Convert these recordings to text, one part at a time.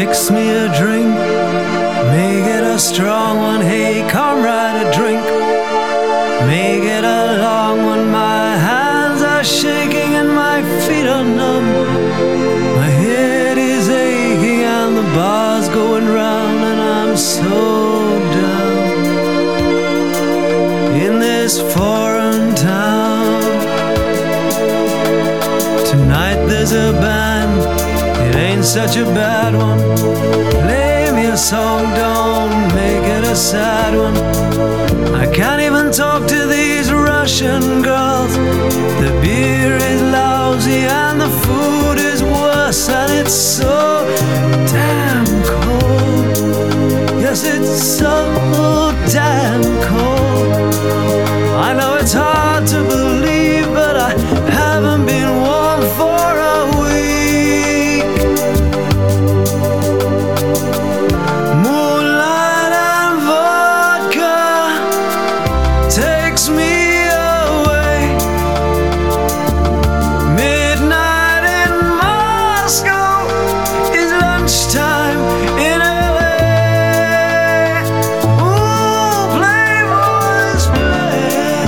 Mix me a drink, make it a strong one. Hey, comrade, a drink, make it a long one. My hands are shaking and my feet are numb. My head is aching and the bar's going round, and I'm so down in this foreign town. Tonight there's a band, it ain't such a bad one. Play me a song, don't make it a sad one. I can't even talk to these Russian girls. The beer is lousy and the food is worse, and it's so damn cold. Yes, it's so damn cold. I know it's hard to believe, but I haven't been warm for a week. Moonlight and vodka takes me away. Midnight in Moscow is lunchtime in LA. Ooh, playboys play.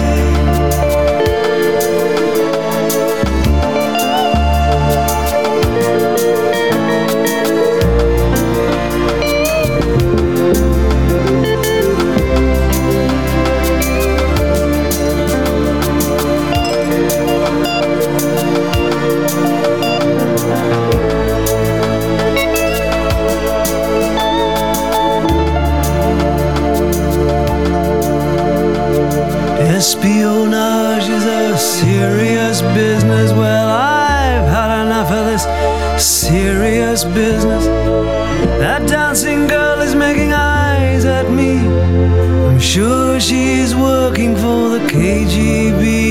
Espionage is a serious business. Well, I've had enough of this serious business. That dancing girl is making eyes at me. I'm sure she's working for the KGB.